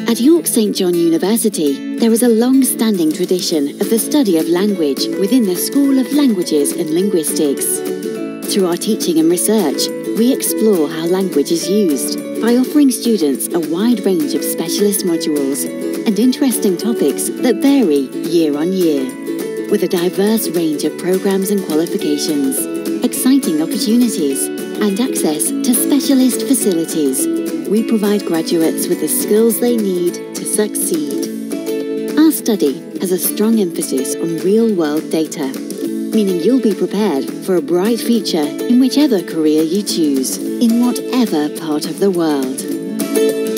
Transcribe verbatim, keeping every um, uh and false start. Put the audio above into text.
At York Saint John University, there is a long-standing tradition of the study of language within the School of Languages and Linguistics. Through our teaching and research, we explore how language is used by offering students a wide range of specialist modules and interesting topics that vary year on year. With a diverse range of programs and qualifications, exciting opportunities, and access to specialist facilities, we provide graduates with the skills they need to succeed. Our study has a strong emphasis on real-world data, meaning you'll be prepared for a bright future in whichever career you choose, in whatever part of the world.